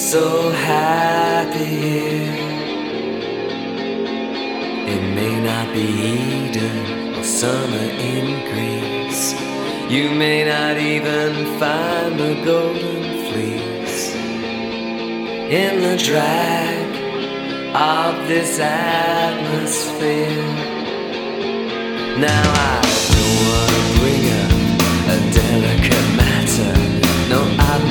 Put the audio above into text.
so happy here. It may not be Eden or summer in Greece. You may not even find the golden fleece in the drag of this atmosphere. Now I don't wanna bring up a delicate